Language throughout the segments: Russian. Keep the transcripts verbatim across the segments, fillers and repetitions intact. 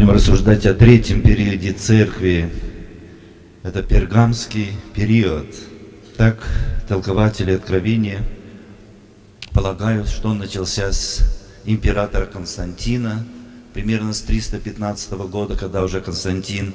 будем рассуждать о третьем периоде церкви. Это пергамский период. Так толкователи Откровения полагают, что он начался с императора Константина, примерно с триста пятнадцатого года, когда уже Константин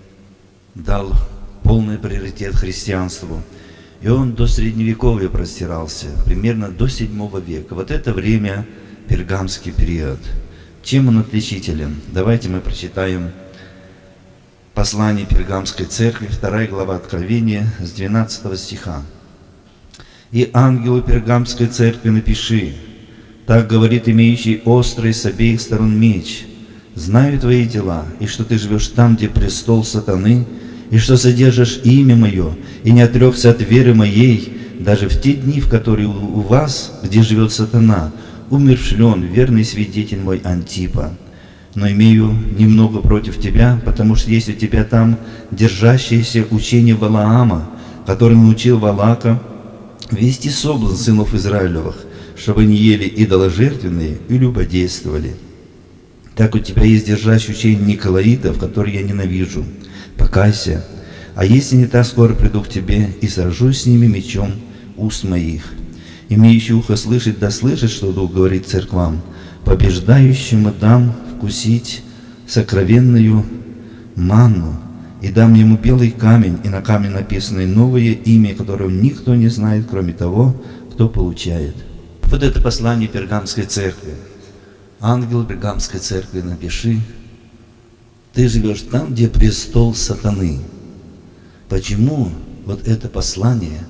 дал полный приоритет христианству. И он до Средневековья простирался, примерно до седьмого века. Вот это время пергамский период. Чем он отличителен? Давайте мы прочитаем послание Пергамской церкви, вторая глава Откровения, с двенадцатого стиха. «И ангелу Пергамской церкви напиши: так говорит имеющий острый с обеих сторон меч: знаю твои дела, и что ты живешь там, где престол сатаны, и что содержишь имя мое, и не отрекся от веры моей, даже в те дни, в которые у вас, где живет сатана, умершлен верный свидетель мой Антипа. Но имею немного против тебя, потому что есть у тебя там держащееся учение Валаама, который научил Валака вести соблазн сынов Израилевых, чтобы не ели идоложертвенные и любодействовали. Так у тебя есть держащее учение Николаитов, который я ненавижу. Покайся, а если не так, скоро приду к тебе и сражусь с ними мечом уст моих. Имеющий ухо слышит, да слышит, что Дух говорит церквам. Побеждающему дам вкусить сокровенную манну, и дам ему белый камень, и на камне написано новое имя, которого никто не знает, кроме того, кто получает». Вот это послание Пергамской церкви. Ангел Пергамской церкви, напиши: ты живешь там, где престол сатаны. Почему вот это послание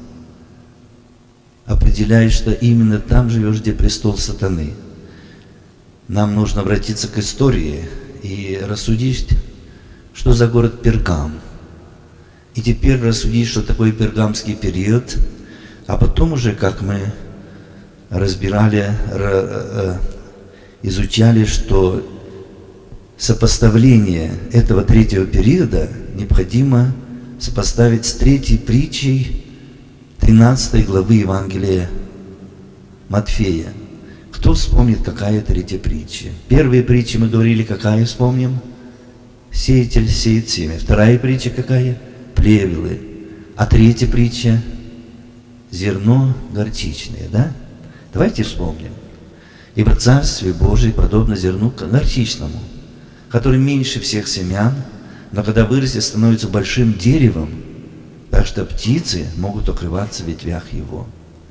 определяет, что именно там живешь, где престол сатаны? Нам нужно обратиться к истории и рассудить, что за город Пергам. И теперь рассудить, что такое пергамский период, а потом уже, как мы разбирали, изучали, что сопоставление этого третьего периода необходимо сопоставить с третьей притчей тринадцатой главы Евангелия Матфея. Кто вспомнит, какая третья притча? Первая притча, мы говорили, какая, вспомним? Сеятель сеет семя. Вторая притча какая? Плевелы. А третья притча? Зерно горчичное, да? Давайте вспомним. Ибо Царствие Божие подобно зерну горчичному, который меньше всех семян, но когда вырастет, становится большим деревом, так что птицы могут укрываться в ветвях его.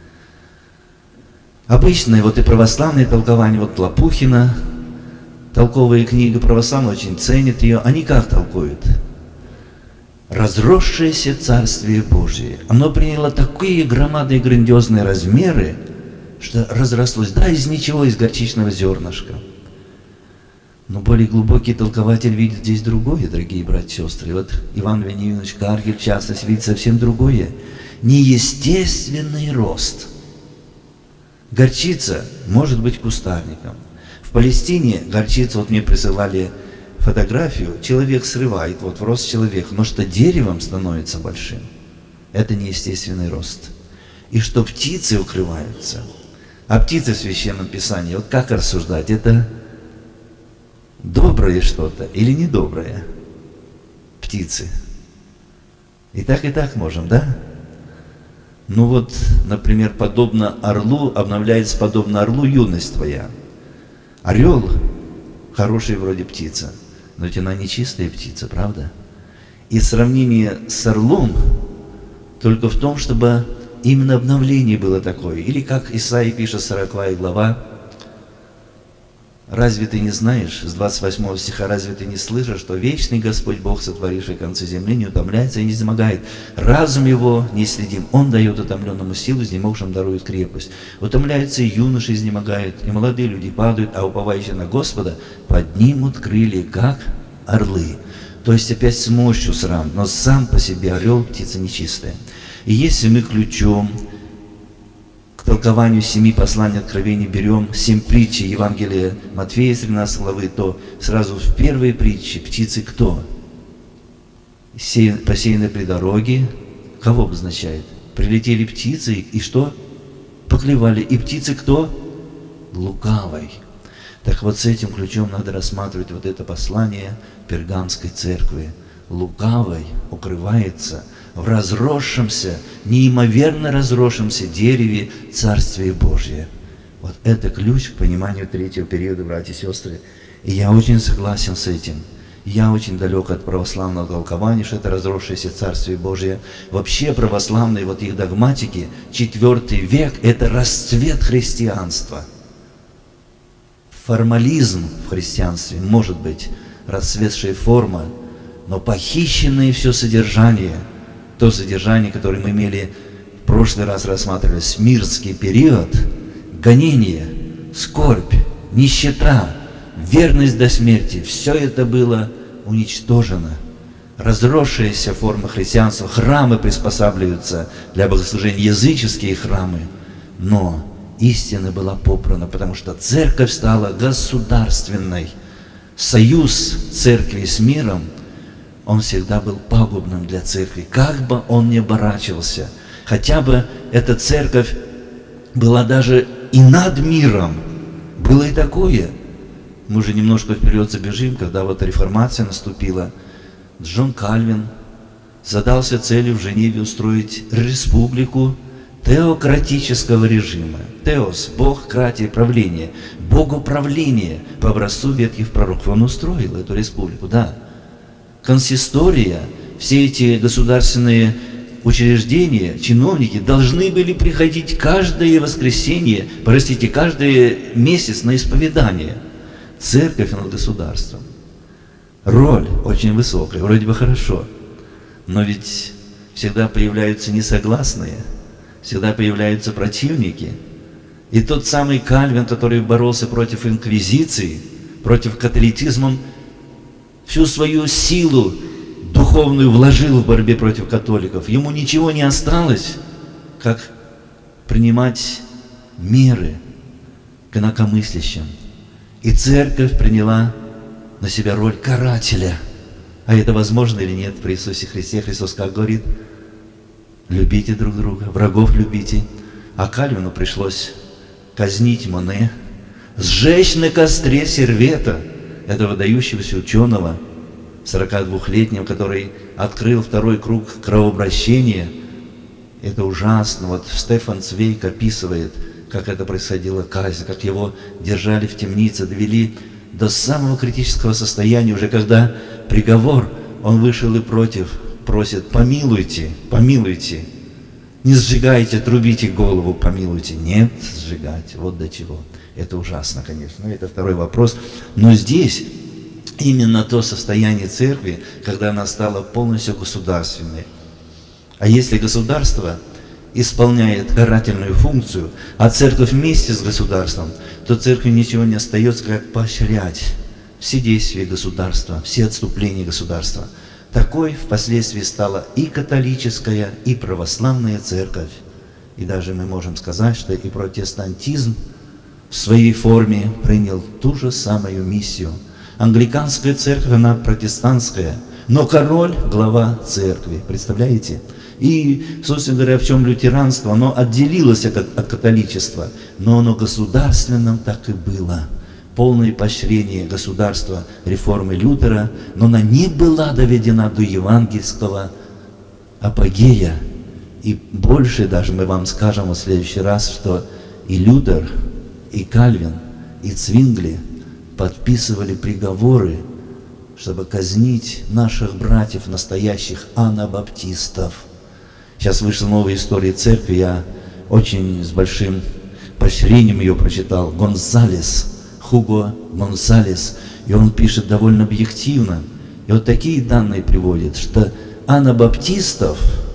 Обычное вот и православное толкование, вот Лопухина, толковая книга, православные очень ценят ее, они как толкуют? Разросшееся Царствие Божие, оно приняло такие громадные грандиозные размеры, что разрослось, да, из ничего, из горчичного зернышка. Но более глубокий толкователь видит здесь другое, дорогие братья и сестры. И вот Иван Вениаминович Каргель, в частности, видит совсем другое. Неестественный рост. Горчица может быть кустарником. В Палестине горчица, вот мне присылали фотографию, человек срывает, вот в рост человека, но что деревом становится большим, это неестественный рост. И что птицы укрываются. А птицы в Священном Писании, вот как рассуждать, это доброе что-то или недоброе? Птицы. И так, и так можем, да? Ну вот, например, подобно орлу, обновляется подобно орлу юность твоя. Орел хорошая вроде птица, но ведь она не чистая птица, правда? И сравнение с орлом только в том, чтобы именно обновление было такое. Или как Исаия пишет, сороковая глава: «Разве ты не знаешь», с двадцать восьмого стиха, «разве ты не слышишь, что вечный Господь Бог, сотворивший концы земли, не утомляется и не изнемогает? Разум его неисследим, он дает утомленному силу, изнемогшим дарует крепость. Утомляются и юноши изнемогают, и молодые люди падают, а уповающие на Господа поднимут крылья, как орлы». То есть опять с мощью срам, но сам по себе орел птица нечистая. И если мы ключом к толкованию семи посланий Откровений берем семь притчей Евангелия Матфея с тринадцатой главы, то сразу в первой притче птицы кто? Посеяны при дороге. Кого обозначает? Прилетели птицы и что? Поклевали. И птицы кто? Лукавой. Так вот, с этим ключом надо рассматривать вот это послание Пергамской церкви. Лукавый укрывается в разросшемся, неимоверно разросшемся дереве Царствия Божия. Вот это ключ к пониманию третьего периода, братья и сестры. И я очень согласен с этим. Я очень далек от православного толкования, что это разросшееся Царствие Божие. Вообще православные вот их догматики, четвертый век, это расцвет христианства. Формализм в христианстве, может быть, расцветшая форма, но похищенное все содержание, то содержание, которое мы имели в прошлый раз рассматривали, смирский период, гонение, скорбь, нищета, верность до смерти, все это было уничтожено. Разросшаяся форма христианства, храмы приспосабливаются для богослужения, языческие храмы, но истина была попрана, потому что церковь стала государственной. Союз церкви с миром, он всегда был пагубным для церкви, как бы он ни оборачивался. Хотя бы эта церковь была даже и над миром. Было и такое. Мы уже немножко вперед забежим, когда вот реформация наступила. Джон Кальвин задался целью в Женеве устроить республику теократического режима. Теос, Бог, кратия, правление. Богоуправление по образцу ветхих пророков. Он устроил эту республику, да. Консистория, все эти государственные учреждения, чиновники должны были приходить каждое воскресенье, простите, каждый месяц на исповедание. Церковь над государством. Роль очень высокая, вроде бы хорошо, но ведь всегда появляются несогласные, всегда появляются противники. И тот самый Кальвин, который боролся против инквизиции, против католицизма, он всю свою силу духовную вложил в борьбе против католиков. Ему ничего не осталось, как принимать меры к инакомыслящим. И церковь приняла на себя роль карателя. А это возможно или нет при Иисусе Христе? Христос как говорит? Любите друг друга, врагов любите. А Кальвину пришлось казнить Моне, сжечь на костре Сервета, этого выдающегося ученого, сорокадвухлетнего, который открыл второй круг кровообращения. Это ужасно. Вот Стефан Цвейк описывает, как это происходило, казнь, как его держали в темнице, довели до самого критического состояния, уже когда приговор, он вышел и против, просит: помилуйте, помилуйте, не сжигайте, трубите голову, помилуйте. Нет, сжигать, вот до чего. Это ужасно, конечно, это второй вопрос. Но здесь именно то состояние церкви, когда она стала полностью государственной. А если государство исполняет карательную функцию, а церковь вместе с государством, то церкви ничего не остается, как поощрять все действия государства, все отступления государства. Такой впоследствии стала и католическая, и православная церковь. И даже мы можем сказать, что и протестантизм в своей форме принял ту же самую миссию. Англиканская церковь, она протестантская, но король – глава церкви. Представляете? И, собственно говоря, в чем лютеранство, оно отделилось от, от католичества, но оно государственным так и было. Полное поощрение государства реформы Лютера, но она не была доведена до евангельского апогея. И больше даже мы вам скажем в следующий раз, что и Лютер, и Кальвин, и Цвингли подписывали приговоры, чтобы казнить наших братьев, настоящих анабаптистов. Сейчас вышла новая история церкви, я очень с большим поощрением ее прочитал. Гонсалес, Хуго Гонсалес, и он пишет довольно объективно. И вот такие данные приводит, что анабаптистов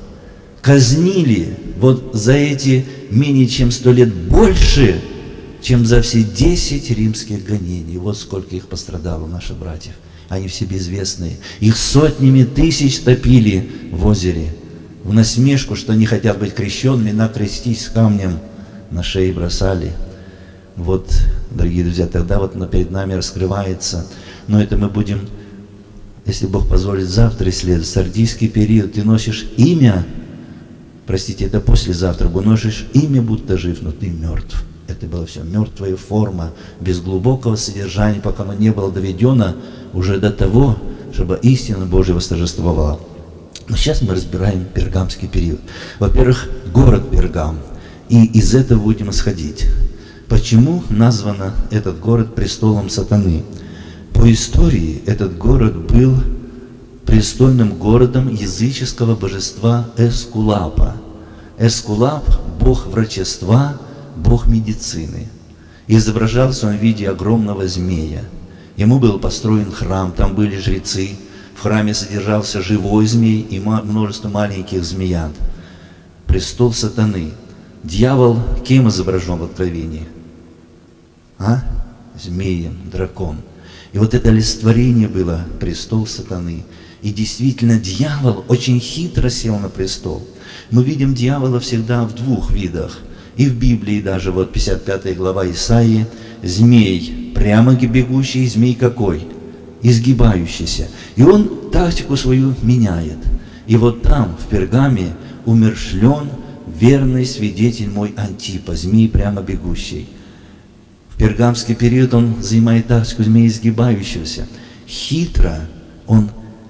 казнили вот за эти менее чем сто лет больше, чем за все десять римских гонений. Вот сколько их пострадало, наших братьев. Они все безвестные. Их сотнями тысяч топили в озере. В насмешку, что они хотят быть крещенными, накрестись камнем на шее бросали. Вот, дорогие друзья, тогда вот перед нами раскрывается. Но это мы будем, если Бог позволит, завтра исследовать. Сардийский период. Ты носишь имя, простите, это послезавтра, носишь имя, будто жив, но ты мертв. Это была все мертвая форма, без глубокого содержания, пока оно не было доведено уже до того, чтобы истина Божия восторжествовала. Но сейчас мы разбираем пергамский период. Во-первых, город Пергам. И из этого будем исходить. Почему назван этот город престолом сатаны? По истории этот город был престольным городом языческого божества Эскулапа. Эскулап – бог врачества, бог медицины. Изображался он в виде огромного змея. Ему был построен храм, там были жрецы. В храме содержался живой змей и множество маленьких змеят. Престол сатаны. Дьявол кем изображен в Откровении? А? Змеем, дракон. И вот это олицетворение было престол сатаны. И действительно, дьявол очень хитро сел на престол. Мы видим дьявола всегда в двух видах. И в Библии даже, вот пятьдесят пятая глава Исаии, змей, прямо бегущий, змей какой? Изгибающийся. И он тактику свою меняет. И вот там, в Пергаме, умершлен верный свидетель мой Антипа, змей прямо бегущий. В пергамский период он занимает тактику змея изгибающегося. Хитро он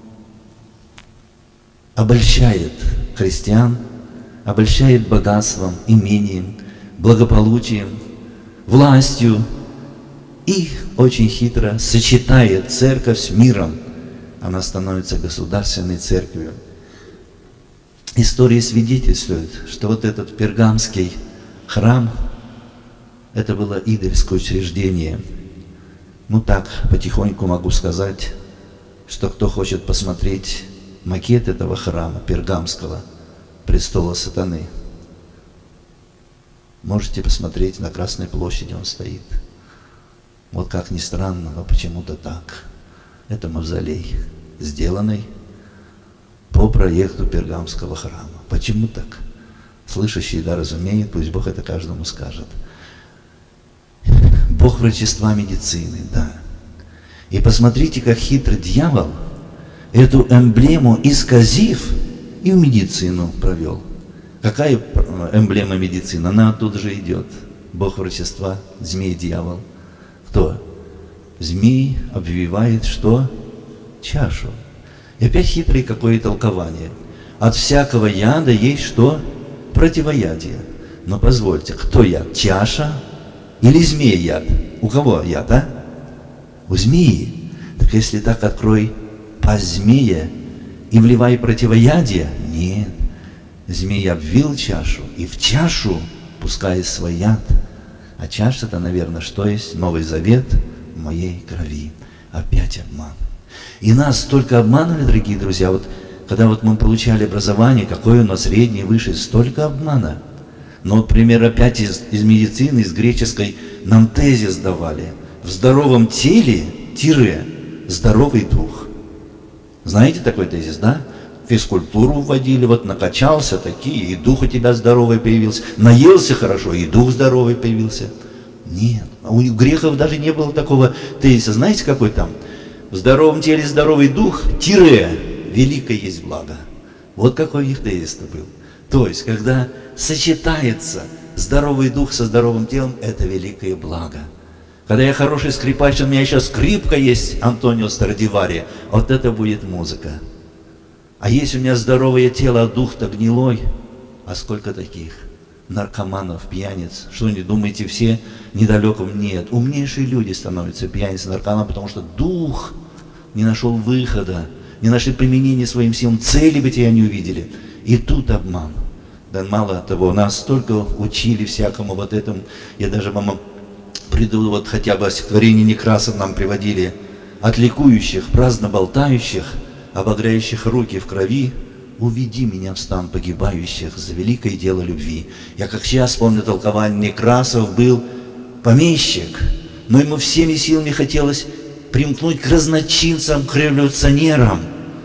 обольщает христиан, обольщает богатством, имением, благополучием, властью и очень хитро сочетает церковь с миром. Она становится государственной церковью. История свидетельствует, что вот этот пергамский храм, это было идольское учреждение. Ну так, потихоньку могу сказать, что кто хочет посмотреть макет этого храма, пергамского, престола сатаны, можете посмотреть, на Красной площади он стоит. Вот как ни странно, но почему-то так. Это мавзолей, сделанный по проекту пергамского храма. Почему так? Слышащий, да, разумеет, пусть Бог это каждому скажет. Бог врачества медицины, да. И посмотрите, как хитро дьявол эту эмблему исказив и в медицину провел. Какая эмблема медицины? Она оттуда же идет. Бог врачества, змей-дьявол. Кто? Змей обвивает что? Чашу. И опять хитрое какое толкование. От всякого яда есть что? Противоядие. Но позвольте, кто яд? Чаша или змей яд? У кого яд, а? У змеи. Так если так, открой пасть змея и вливай противоядие. Нет. Змей обвил чашу, и в чашу пускает свой яд. А чаша-то, наверное, что есть? Новый Завет в моей крови. Опять обман. И нас столько обманывали, дорогие друзья. Вот когда вот мы получали образование, какое у нас среднее, высшее, столько обмана. Но, вот, пример опять из, из медицины, из греческой, нам тезис давали. В здоровом теле, тире, здоровый дух. Знаете такой тезис, да? Физкультуру вводили, вот накачался такие, и дух у тебя здоровый появился. Наелся хорошо, и дух здоровый появился. Нет, у греков даже не было такого тезиса. Знаете, какой там? В здоровом теле здоровый дух, тире, великое есть благо. Вот какой их тезис-то был. То есть, когда сочетается здоровый дух со здоровым телом, это великое благо. Когда я хороший скрипач, у меня еще скрипка есть, Антонио Страдивари, вот это будет музыка. А если у меня здоровое тело, а дух-то гнилой, а сколько таких наркоманов, пьяниц? Что не думаете, все недалеком? Нет. Умнейшие люди становятся пьяницами, наркоманами, потому что дух не нашел выхода, не нашли применения своим силам, цели бы тебя не увидели. И тут обман. Да мало того, нас столько учили всякому вот этому. Я даже, мама, приду, вот хотя бы стихотворение Некрасов нам приводили. От ликующих, праздно болтающих, обогряющих руки в крови, уведи меня в стан погибающих за великое дело любви. Я как сейчас помню толкование, Некрасов был помещик, но ему всеми силами хотелось примкнуть к разночинцам, к революционерам.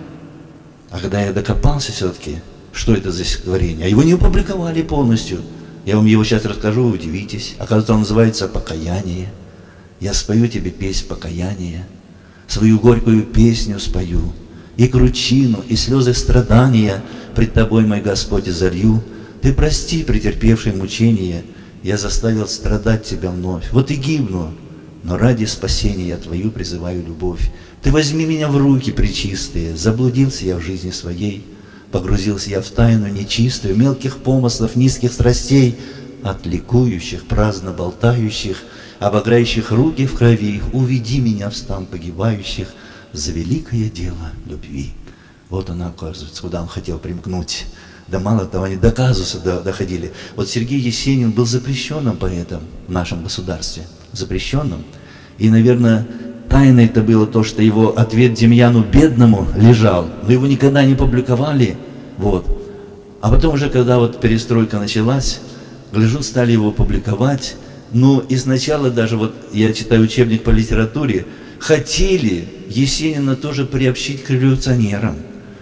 А когда я докопался все-таки, что это за стихотворение, а его не опубликовали полностью. Я вам его сейчас расскажу, вы удивитесь. Оказывается, он называется «Покаяние». Я спою тебе песнь покаяния, свою горькую песню спою, и кручину, и слезы страдания пред тобой, мой Господь, залью. Ты прости претерпевший мучения, я заставил страдать тебя вновь. Вот и гибну, но ради спасения я твою призываю любовь. Ты возьми меня в руки пречистые, заблудился я в жизни своей, погрузился я в тайну нечистую, мелких помыслов, низких страстей, от ликующих, праздно болтающих, обограющих руки в крови, уведи меня в стан погибающих за великое дело любви. Вот она, оказывается, куда он хотел примкнуть. Да мало того, они до казуса доходили. Вот Сергей Есенин был запрещенным поэтом в нашем государстве. Запрещенным. И, наверное, тайной это было то, что его ответ Демьяну Бедному лежал, но его никогда не публиковали. Вот. А потом уже, когда вот перестройка началась, гляжу, стали его публиковать. Ну, и сначала даже, вот я читаю учебник по литературе, хотели Есенина тоже приобщить к революционерам.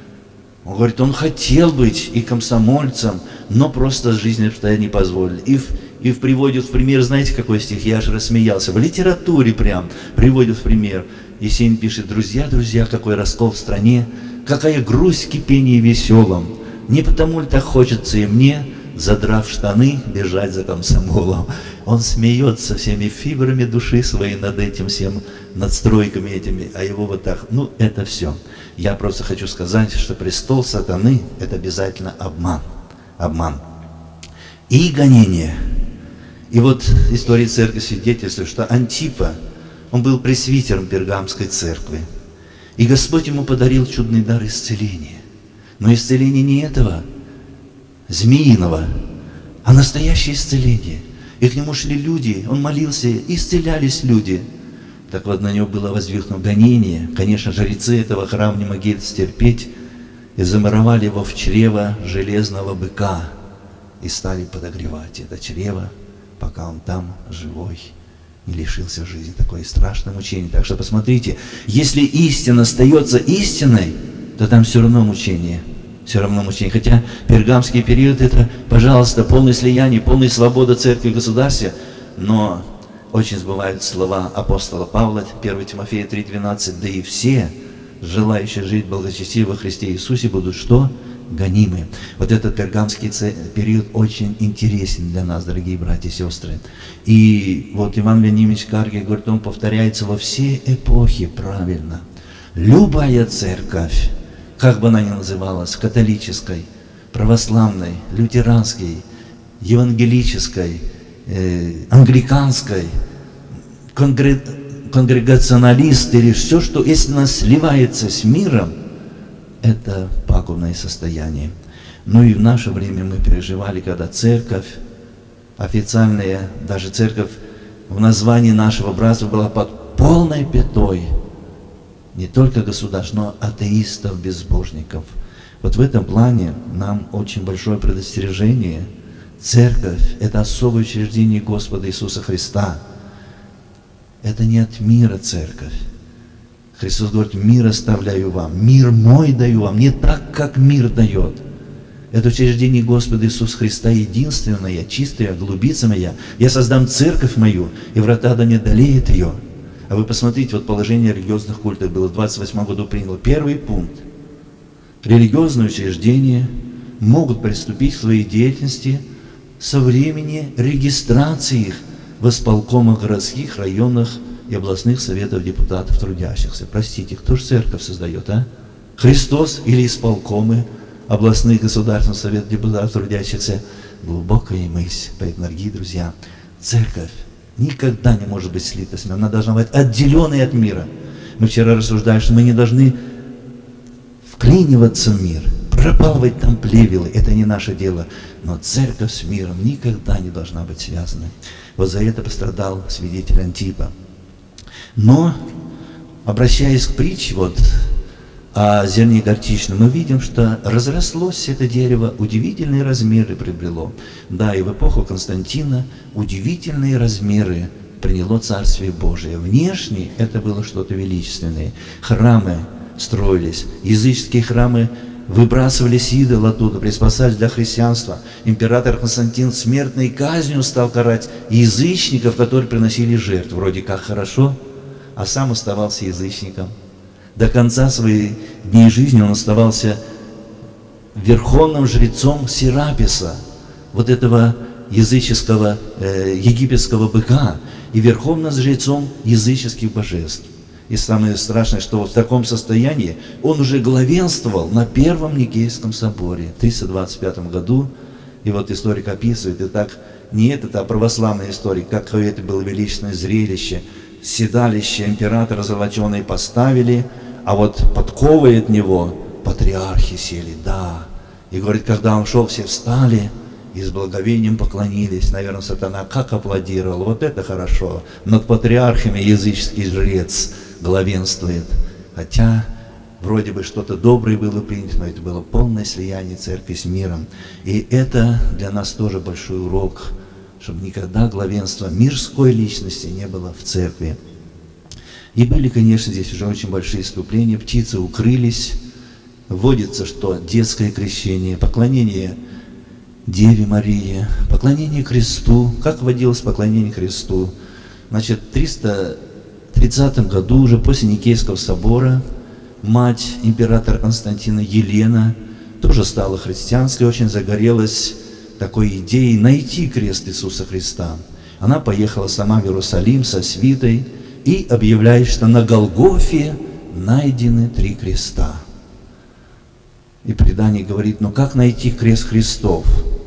Он говорит, он хотел быть и комсомольцем, но просто жизненные обстоятельства не позволили. И, в, и в приводит в пример, знаете, какой стих? Я аж рассмеялся. В литературе прям приводит в пример. Есенин пишет, друзья, друзья, какой раскол в стране, какая грусть, кипение веселом. Не потому ли так хочется и мне, задрав штаны, бежать за комсомолом. Он смеется всеми фибрами души своей над этим всем, над стройками этими, а его вот так, ну это все. Я просто хочу сказать, что престол сатаны – это обязательно обман. Обман. И гонение. И вот история церкви свидетельствует, что Антипа, он был пресвитером Пергамской церкви. И Господь ему подарил чудный дар исцеления. Но исцеление не этого, змеиного, а настоящее исцеление. И к нему шли люди, он молился, исцелялись люди. Так вот, на него было воздвигнуто гонение. Конечно, жрецы этого храма не могли стерпеть и замуровали его в чрево железного быка и стали подогревать это чрево, пока он там живой не лишился жизни. Такое страшное мучение. Так что посмотрите, если истина остается истиной, то там все равно мучение. Все равно мучение. Хотя пергамский период это, пожалуйста, полное слияние, полная свобода церкви и государства, но очень сбываются слова апостола Павла, первое Тимофея три двенадцать, да и все, желающие жить благочестиво во Христе Иисусе, будут что? Гонимы. Вот этот пергамский период очень интересен для нас, дорогие братья и сестры. И вот Иван Вениаминович Каргин говорит, он повторяется во все эпохи правильно. Любая церковь, как бы она ни называлась, католической, православной, лютеранской, евангелической, э, англиканской, конгре... конгрегационалист или все, что если она сливается с миром, это пагубное состояние. Ну и в наше время мы переживали, когда церковь, официальная, даже церковь в названии нашего братства была под полной пятой не только государств, но атеистов, безбожников. Вот в этом плане нам очень большое предостережение. Церковь – это особое учреждение Господа Иисуса Христа. Это не от мира церковь. Христос говорит, мир оставляю вам, мир мой даю вам, не так, как мир дает. Это учреждение Господа Иисуса Христа единственное, чистое, голубица моя. Я создам церковь мою, и врата да не одолеют ее. А вы посмотрите, вот положение религиозных культов было в двадцать восьмом году приняло. Первый пункт. Религиозные учреждения могут приступить к своей деятельности со времени регистрации их в исполкомах городских, районных и областных советов депутатов трудящихся. Простите, кто же церковь создает, а? Христос или исполкомы областных государственных советов депутатов трудящихся? Глубокая мысль. Поэтому, дорогие друзья, церковь никогда не может быть слита с миром. Она должна быть отделенной от мира. Мы вчера рассуждали, что мы не должны вклиниваться в мир, пропалывать там плевелы. Это не наше дело. Но церковь с миром никогда не должна быть связана. Вот за это пострадал свидетель Антипа. Но, обращаясь к притче вот, о зерне горчичном, мы видим, что разрослось это дерево, удивительные размеры приобрело. Да, и в эпоху Константина удивительные размеры приняло Царствие Божие. Внешне это было что-то величественное. Храмы строились, языческие храмы выбрасывались идол оттуда, приспосались для христианства. Император Константин смертной казнью стал карать язычников, которые приносили жертву. Вроде как хорошо, а сам оставался язычником. До конца своих дней жизни он оставался верховным жрецом Сераписа, вот этого языческого, э, египетского быка и верховным жрецом языческих божеств. И самое страшное, что в таком состоянии он уже главенствовал на Первом Никейском соборе в триста двадцать пятом году. И вот историк описывает, и так не этот, а православный историк, какое это было величественное зрелище. Седалище императора золоченое поставили, а вот подковы от него патриархи сели, да. И говорит, когда он шел, все встали и с благовением поклонились. Наверное, сатана как аплодировал, вот это хорошо. Над патриархами языческий жрец главенствует. Хотя вроде бы что-то доброе было принято, но это было полное слияние церкви с миром. И это для нас тоже большой урок, чтобы никогда главенства мирской личности не было в церкви. И были, конечно, здесь уже очень большие вступления. Птицы укрылись. Вводится, что детское крещение, поклонение Деве Марии, поклонение кресту. Как вводилось поклонение кресту? Значит, в триста тридцатом году, уже после Никейского собора, мать императора Константина Елена тоже стала христианской, очень загорелась такой идеей найти крест Иисуса Христа. Она поехала сама в Иерусалим со свитой и объявляет, что на Голгофе найдены три креста. И предание говорит, ну как найти крест Христов?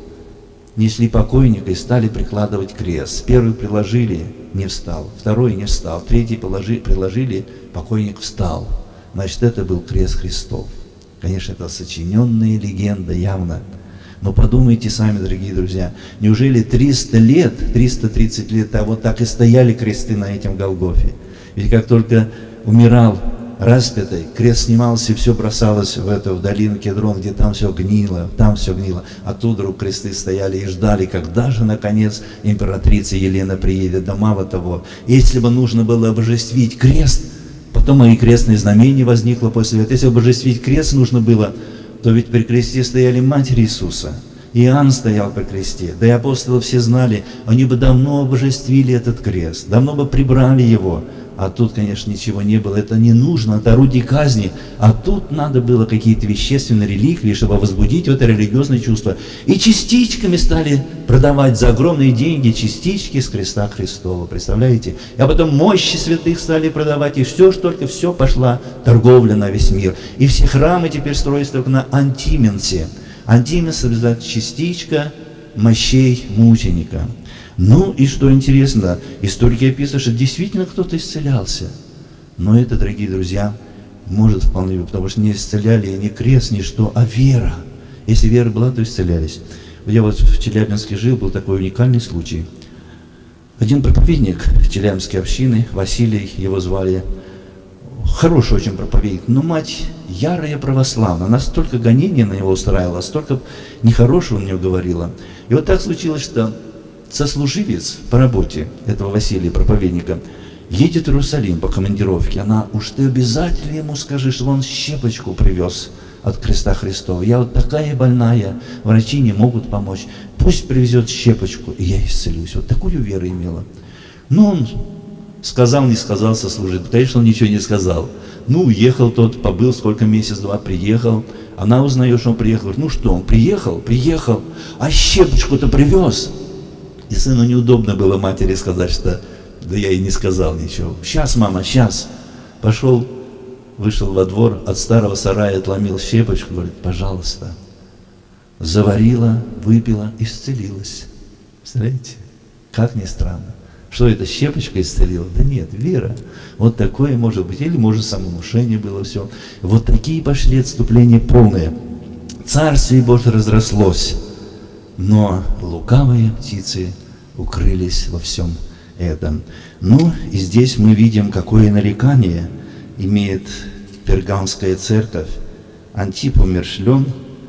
Несли покойника и стали прикладывать крест. Первый приложили, не встал. Второй не встал. Третий положи, приложили, покойник встал. Значит, это был крест Христов. Конечно, это сочиненная легенда явно. Но подумайте сами, дорогие друзья, неужели триста лет, триста тридцать лет, а вот так и стояли кресты на этом Голгофе? Ведь как только умирал распятый, крест снимался, и все бросалось в эту в долину Кедрон, где там все гнило, там все гнило. А тут вдруг кресты стояли и ждали, когда же, наконец, императрица Елена приедет. Да мало того, если бы нужно было обожествить крест, потом и крестное знамение возникло после этого. Если обожествить крест нужно было, то ведь при кресте стояли Матерь Иисуса. Иоанн стоял при кресте, да и апостолы все знали, они бы давно обожествили этот крест, давно бы прибрали его. А тут, конечно, ничего не было, это не нужно, это орудие казни. А тут надо было какие-то вещественные реликвии, чтобы возбудить это религиозное чувство. И частичками стали продавать за огромные деньги частички с креста Христова, представляете? А потом мощи святых стали продавать, и все, что только все пошла торговля на весь мир. И все храмы теперь строятся только на антименсе. Антименс – это частичка мощей мученика. Ну и что интересно, историки описывают, что действительно кто-то исцелялся. Но это, дорогие друзья, может вполне быть, потому что не исцеляли не крест, не что, а вера. Если вера была, то исцелялись. Я вот в Челябинске жил, был такой уникальный случай. Один проповедник Челябинской общины, Василий, его звали, хороший очень проповедник, но мать ярая православная, она столько гонений на него устраивала, столько нехорошего на него говорила. И вот так случилось, что сослуживец по работе этого Василия, проповедника, едет в Иерусалим по командировке. Она, уж ты обязательно ему скажи, что он щепочку привез от креста Христова. Я вот такая больная, врачи не могут помочь. Пусть привезет щепочку, и я исцелюсь. Вот такую веру имела. Ну, он сказал, не сказал сослуживец. Конечно, он ничего не сказал. Ну, уехал тот, побыл сколько, месяц-два, приехал. Она узнает, что он приехал. Говорит, ну что, он приехал? Приехал. А щепочку-то привез. И сыну неудобно было матери сказать, что да я и не сказал ничего. Сейчас, мама, сейчас. Пошел, вышел во двор, от старого сарая отломил щепочку, говорит, пожалуйста. Заварила, выпила, исцелилась. Представляете? Как ни странно. Что это, щепочка исцелила? Да нет, вера. Вот такое может быть. Или может самовнушение было все. Вот такие пошли отступления полные. Царствие Божие разрослось. Но лукавые птицы укрылись во всем этом. Ну, и здесь мы видим, какое нарекание имеет Пергамская церковь. Антип умерщвлен,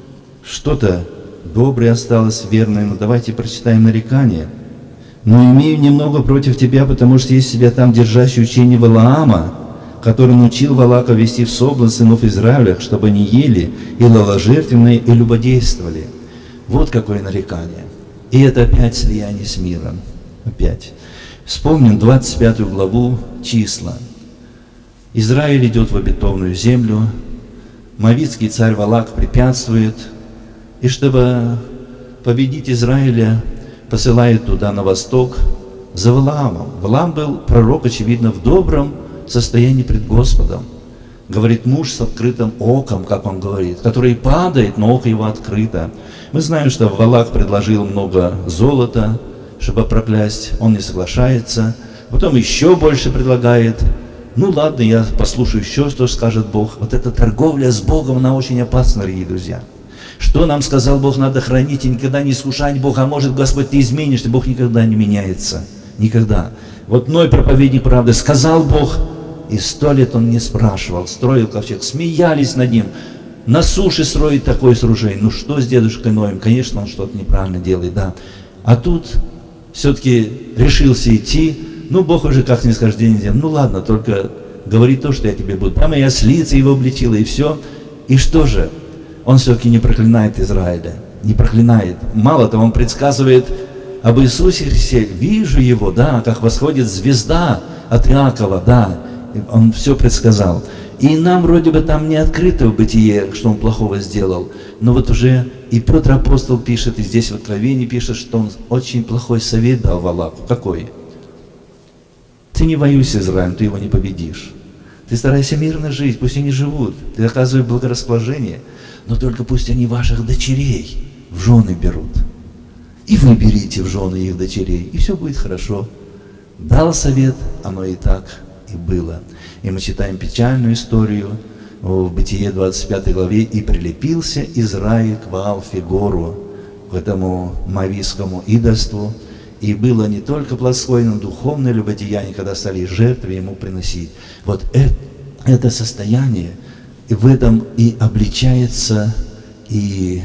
что-то доброе осталось, верное. Но давайте прочитаем нарекание. «Но имею немного против тебя, потому что есть себя там держащий учение Валаама, который научил Валака вести в соблазн сынов Израиля, чтобы они ели и идоложертвенные и любодействовали». Вот какое нарекание. И это опять слияние с миром. Опять. Вспомним двадцать пятую главу Числа. Израиль идет в обетованную землю. Моавитский царь Валак препятствует. И чтобы победить Израиля, посылает туда, на восток, за Валаамом. Валаам был пророк, очевидно, в добром состоянии пред Господом. Говорит, муж с открытым оком, как он говорит, который падает, но око его открыто. Мы знаем, что Валак предложил много золота, чтобы проклясть, он не соглашается. Потом еще больше предлагает. Ну ладно, я послушаю еще, что скажет Бог. Вот эта торговля с Богом, она очень опасна, дорогие друзья. Что нам сказал Бог, надо хранить и никогда не искушать Бога. А может, Господь, ты изменишься, Бог никогда не меняется. Никогда. Вот Ной, проповедник правды, сказал Бог, и сто лет он не спрашивал, строил ковчег, смеялись над ним. На суше строить такое сооружение. Ну что с дедушкой Ноем? Конечно, он что-то неправильно делает, да. А тут все-таки решился идти. Ну, Бог уже как не скажет день день. Ну ладно, только говори то, что я тебе буду. Там и ослица его обличила, и все. И что же? Он все-таки не проклинает Израиля. Не проклинает. Мало того, он предсказывает об Иисусе Христе. Вижу его, да, как восходит звезда от Иакова, да. Он все предсказал. И нам вроде бы там не открыто в Бытие, что он плохого сделал. Но вот уже и Петр Апостол пишет, и здесь в Откровении пишет, что он очень плохой совет дал Валаку. Какой? Ты не воюй с Израилем, ты его не победишь. Ты старайся мирно жить, пусть они живут. Ты оказывай благорасположение, но только пусть они ваших дочерей в жены берут. И вы берите в жены их дочерей, и все будет хорошо. Дал совет, оно и так и было. И мы читаем печальную историю в Бытие двадцать пятой главе. «И прилепился Израиль к Ваал-Фегору, к этому моавитскому идольству, и было не только плотское, но духовное любодеяние, когда стали жертвы ему приносить». Вот это, это состояние, и в этом и обличается и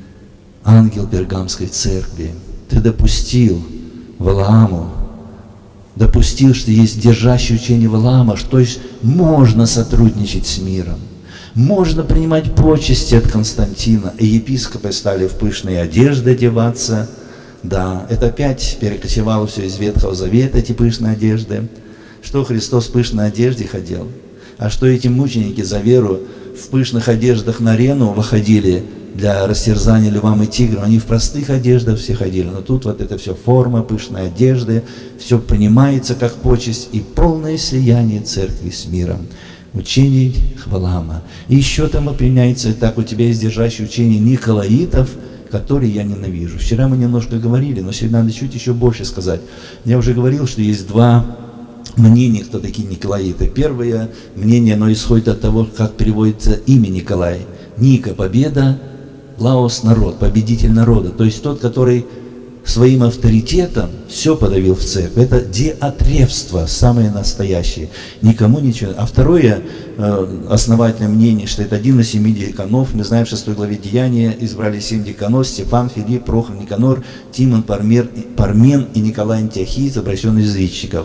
ангел Пергамской церкви. Ты допустил Валааму, допустил, что есть держащее учение Валаама, что есть можно сотрудничать с миром, можно принимать почести от Константина, и епископы стали в пышные одежды одеваться. Да, это опять перекочевало все из Ветхого Завета, эти пышные одежды. Что Христос в пышной одежде ходил? А что эти мученики за веру в пышных одеждах на арену выходили для растерзания львам и тиграм? Они в простых одеждах все ходили. Но тут вот это все форма, пышные одежды, все понимается как почесть и полное слияние церкви с миром. Учение Валаама. И еще там определяется, так у тебя есть держащее учение Николаитов, которые я ненавижу. Вчера мы немножко говорили, но сегодня надо чуть еще больше сказать. Я уже говорил, что есть два мнения, кто такие Николаиты. Первое мнение, оно исходит от того, как переводится имя Николай. Ника – победа, Лаос – народ, победитель народа. То есть тот, который своим авторитетом все подавил в церкви. Это диатревство, самое настоящее. Никому ничего. А второе э, основательное мнение, что это один из семи деканов. Мы знаем, в шестой главе Деяния избрали семь деканов: Стефан, Филипп, Прохор, Никанор, Тимон, Пармер, Пармен и Николай Антиохиец, обращенный язычников.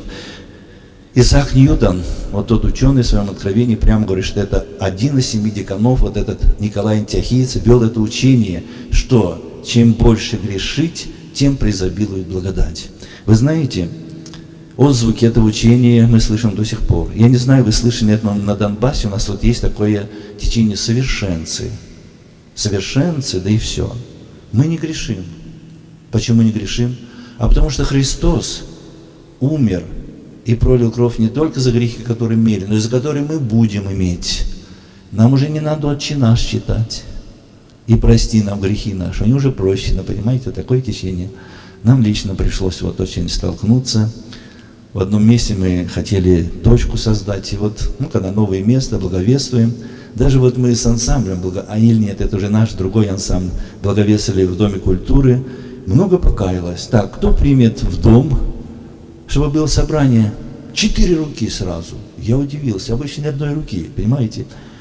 Исаак Ньютон, вот тот ученый в своем откровении, прямо говорит, что это один из семи деканов, вот этот Николай Антиохиец, вел это учение, что чем больше грешить, тем преизобилует благодать. Вы знаете, отзвуки этого учения мы слышим до сих пор. Я не знаю, вы слышали это на Донбассе, у нас вот есть такое течение совершенцы. Совершенцы, да и все. Мы не грешим. Почему не грешим? А потому что Христос умер и пролил кровь не только за грехи, которые имели, но и за которые мы будем иметь. Нам уже не надо «Отче наш» читать. И прости нам грехи наши. Они уже прощены, понимаете, такое течение. Нам лично пришлось вот очень столкнуться. В одном месте мы хотели точку создать, и вот, ну, когда новое место, благовествуем. Даже вот мы с ансамблем, а или нет, это уже наш другой ансамбль, благовествовали в Доме культуры. Много покаялось. Так, кто примет в дом, чтобы было собрание? Четыре руки сразу. Я удивился, обычно ни одной руки, понимаете?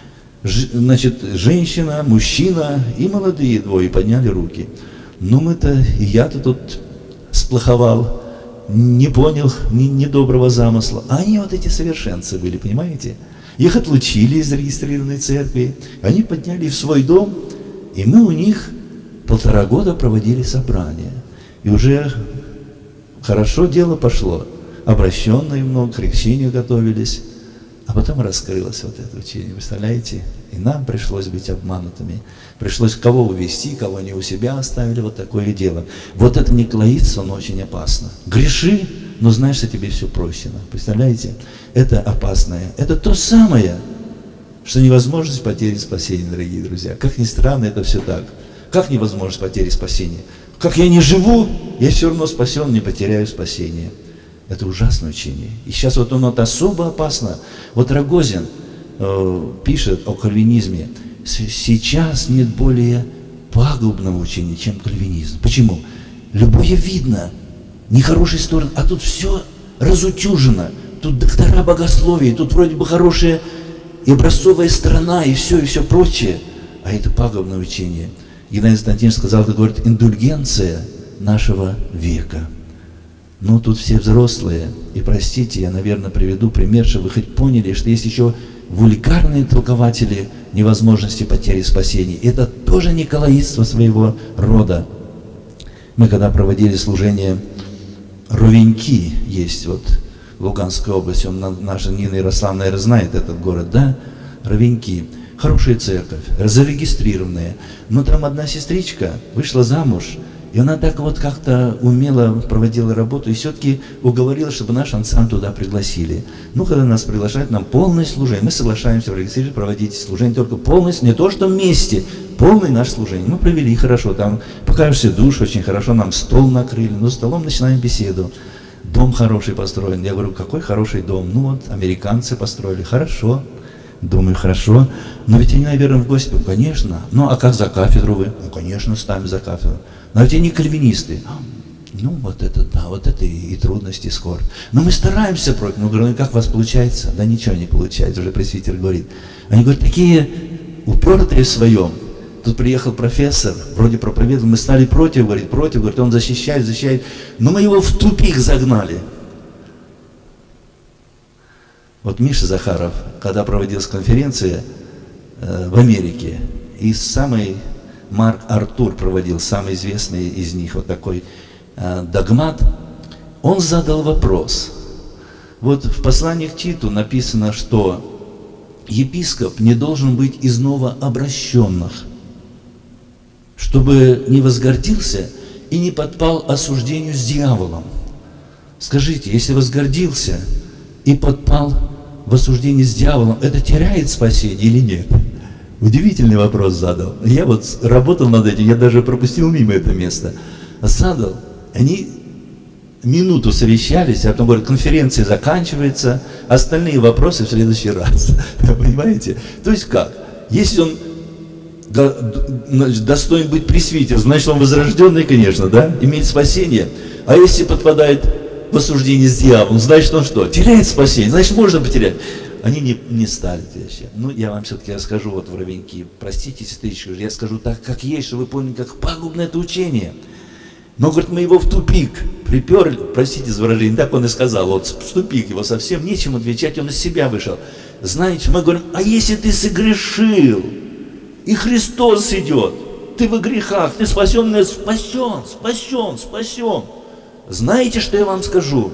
Значит, женщина, мужчина и молодые двое подняли руки. Ну, мы-то, и я-то тут сплоховал, не понял ни, ни доброго замысла. А они вот эти совершенцы были, понимаете? Их отлучили из зарегистрированной церкви, они подняли в свой дом, и мы у них полтора года проводили собрания. И уже хорошо дело пошло. Обращенные много, к крещению готовились. А потом раскрылось вот это учение, представляете? И нам пришлось быть обманутыми. Пришлось кого увести, кого не у себя оставили, вот такое дело. Вот это николаитство, оно очень опасно. Греши, но знаешь, что тебе все прощено. Представляете? Это опасное. Это то самое, что невозможность потери спасения, дорогие друзья. Как ни странно, это все так. Как невозможность потери спасения? Как я не живу, я все равно спасен, не потеряю спасение. Это ужасное учение. И сейчас вот оно особо опасно. Вот Рогозин э, пишет о кальвинизме. Сейчас нет более пагубного учения, чем кальвинизм. Почему? Любое видно, нехорошие стороны, а тут все разутюжено. Тут доктора богословия, тут вроде бы хорошая и образцовая сторона, и все, и все прочее. А это пагубное учение. Геннадий Константинович сказал, это, говорит, индульгенция нашего века. Ну, тут все взрослые, и простите, я, наверное, приведу пример, чтобы вы хоть поняли, что есть еще вульгарные толкователи невозможности потери спасения. Это тоже николаитство своего рода. Мы когда проводили служение, Ровеньки есть, вот, в Луганской области, он, наша Нина Ярославна, наверное, знает этот город, да? Ровеньки. Хорошая церковь, зарегистрированная. Но там одна сестричка вышла замуж, и она так вот как-то умело проводила работу, и все-таки уговорила, чтобы наш ансамбль туда пригласили. Ну, когда нас приглашают, нам полное служение. Мы соглашаемся в регистре проводить служение, только полностью, не то что вместе, полное наше служение. Мы провели хорошо, там покажешься душ, очень хорошо, нам стол накрыли, ну, столом начинаем беседу. Дом хороший построен. Я говорю, какой хороший дом? Ну, вот, американцы построили, хорошо. Думаю, хорошо. Но ведь они, наверное, в гости. Конечно. Ну, а как за кафедру вы? Ну, конечно, ставим за кафедру. Но ведь они кальвинисты. Ну, вот это, да, вот это и, и трудности, и скорбь. Но мы стараемся против. Ну, говорю, ну, как у вас получается? Да ничего не получается, уже пресвитер говорит. Они говорят, такие упертые в своем. Тут приехал профессор, вроде проповедовал, мы стали против, говорит, против, говорит, он защищает, защищает. Но мы его в тупик загнали. Вот Миша Захаров, когда проводилась конференция э, в Америке, и самый Марк Артур проводил, самый известный из них, вот такой э, догмат, он задал вопрос. Вот в послании к Титу написано, что епископ не должен быть из новообращенных, чтобы не возгордился и не подпал осуждению с дьяволом. Скажите, если возгордился и подпал в осуждении с дьяволом, это теряет спасение или нет? Удивительный вопрос задал. Я вот работал над этим, я даже пропустил мимо это место. Задал. Они минуту совещались, а потом говорят, конференция заканчивается, остальные вопросы в следующий раз. Понимаете? То есть как? Если он достоин быть пресвитером, значит он возрожденный, конечно, да? Имеет спасение. А если подпадает в осуждении с дьяволом, значит он что? Теряет спасение, значит можно потерять. Они не, не стали вообще. Ну, я вам все-таки расскажу вот в Ровеньки. Простите, сестричка, я скажу так, как есть, чтобы вы поняли, как пагубно это учение. Но, говорит, мы его в тупик приперли, простите за выражение, так он и сказал, вот в тупик его совсем нечем отвечать, он из себя вышел. Знаете, мы говорим, а если ты согрешил, и Христос идет, ты во грехах, ты спасен, спасен, спасен, спасен. Знаете, что я вам скажу?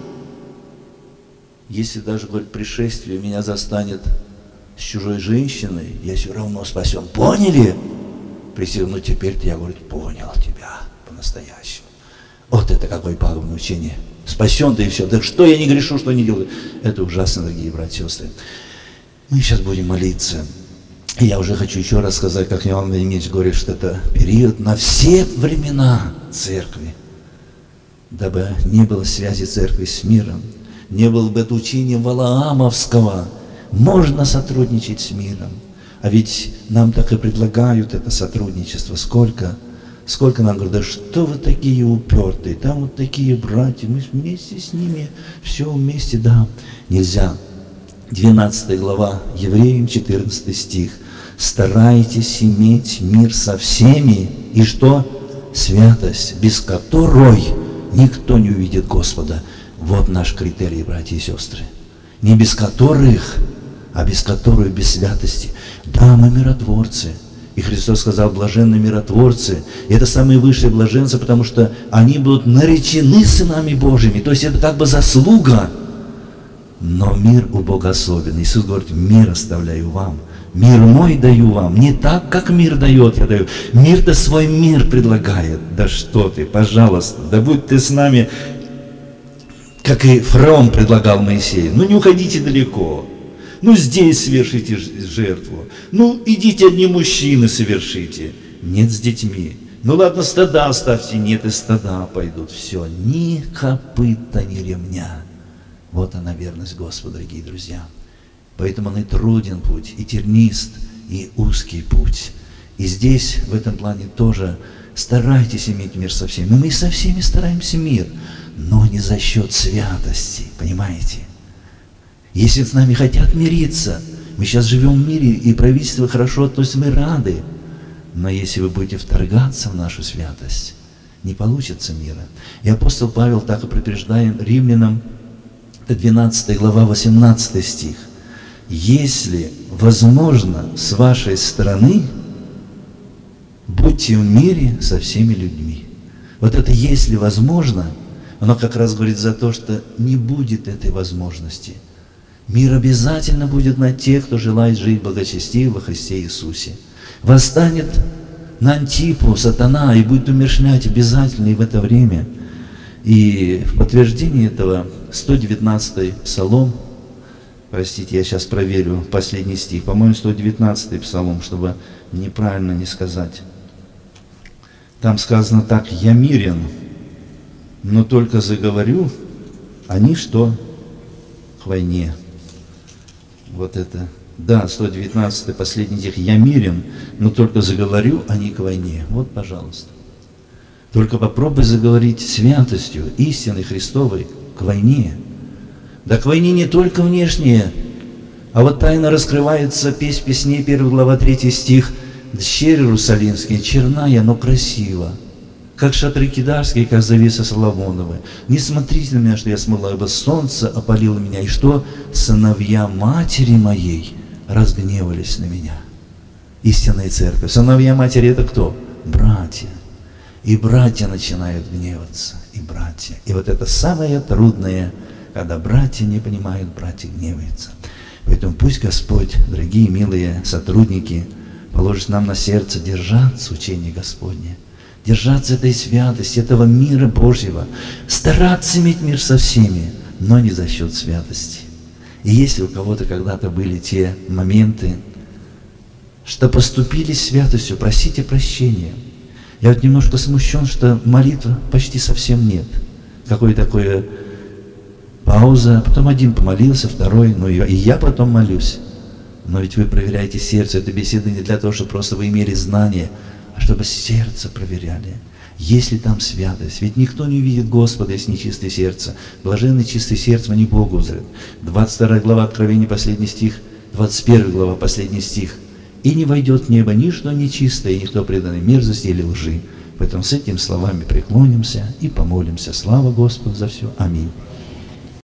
Если даже, говорит, пришествие меня застанет с чужой женщиной, я все равно спасен. Поняли? Присел, ну теперь-то я, говорит, понял тебя по-настоящему. Вот это какое пагубное учение. Спасен-то и все. Да что я не грешу, что не делаю? Это ужасно, дорогие братья и сестры. Мы сейчас будем молиться. И я уже хочу еще раз сказать, как Иоанн Владимирович говорит, что это период на все времена церкви. Дабы не было связи церкви с миром, не было бы это учение Валаамовского, можно сотрудничать с миром. А ведь нам так и предлагают это сотрудничество. Сколько, сколько нам говорят, да что вы такие упертые, там вот такие братья, мы вместе с ними, все вместе, да. Нельзя. двенадцатая глава, Евреям, четырнадцатый стих. Старайтесь иметь мир со всеми, и что? Святость, без которой никто не увидит Господа. Вот наш критерий, братья и сестры. Не без которых, а без которой, без святости. Да, мы миротворцы. И Христос сказал, блаженны миротворцы. И это самые высшие блаженцы, потому что они будут наречены сынами Божьими. То есть это как бы заслуга. Но мир у Бога особенный. Иисус говорит, мир оставляю вам. Мир мой даю вам. Не так, как мир дает, я даю. Мир-то свой мир предлагает. Да что ты, пожалуйста, да будь ты с нами, как и Фараон предлагал Моисею. Ну не уходите далеко. Ну здесь совершите жертву. Ну идите одни мужчины совершите. Нет, с детьми. Ну ладно, стада оставьте. Нет, и стада пойдут. Все, ни копыта, ни ремня. Вот она верность Господу, дорогие друзья. Поэтому он и труден путь, и тернист, и узкий путь. И здесь, в этом плане тоже старайтесь иметь мир со всеми. Мы со всеми стараемся мир, но не за счет святости, понимаете? Если с нами хотят мириться, мы сейчас живем в мире, и правительство хорошо относится, мы рады. Но если вы будете вторгаться в нашу святость, не получится мира. И апостол Павел так и предупреждает римлянам, двенадцатая глава, восемнадцатый стих. Если возможно с вашей стороны, будьте в мире со всеми людьми. Вот это «если возможно», оно как раз говорит за то, что не будет этой возможности. Мир обязательно будет на тех, кто желает жить благочестиво во Христе Иисусе. Восстанет на Антипу сатана и будет умерщвлять обязательно и в это время. И в подтверждение этого сто девятнадцатый псалом, простите, я сейчас проверю последний стих, по-моему, сто девятнадцатый псалом, чтобы неправильно не сказать. Там сказано так: «Я мирен, но только заговорю, они что? К войне». Вот это. Да, сто девятнадцатый последний стих. «Я мирен, но только заговорю, они к войне». Вот, пожалуйста. Только попробуй заговорить святостью, истиной Христовой к войне. Да к войне не только внешнее, а вот тайно раскрывается песнь песней, первая глава, третий стих. «Дщери Иерусалимские, черная, но красиво, как шатры кидарские, как завеса Соломоновы. Не смотрите на меня, что я смыла, ибо солнце опалило меня, и что сыновья матери моей разгневались на меня». Истинная церковь. Сыновья матери — это кто? Братья. И братья начинают гневаться, и братья. И вот это самое трудное, когда братья не понимают, братья гневаются. Поэтому пусть Господь, дорогие, милые сотрудники, положит нам на сердце держаться учения Господне, держаться этой святости, этого мира Божьего, стараться иметь мир со всеми, но не за счет святости. И если у кого-то когда-то были те моменты, что поступили святостью, просите прощения. Я вот немножко смущен, что молитвы почти совсем нет. Какое такое пауза, потом один помолился, второй, ну и я потом молюсь. Но ведь вы проверяете сердце. Это беседа не для того, чтобы просто вы имели знания, а чтобы сердце проверяли. Есть ли там святость? Ведь никто не увидит Господа, если не чистое сердце. Блаженны чистое сердце, они Богу узрят. двадцать вторая глава Откровения, последний стих, двадцать первая глава, последний стих. «И не войдет в небо ничто нечистое, и никто преданный мерзости или лжи». Поэтому с этими словами преклонимся и помолимся. Слава Господу за все. Аминь.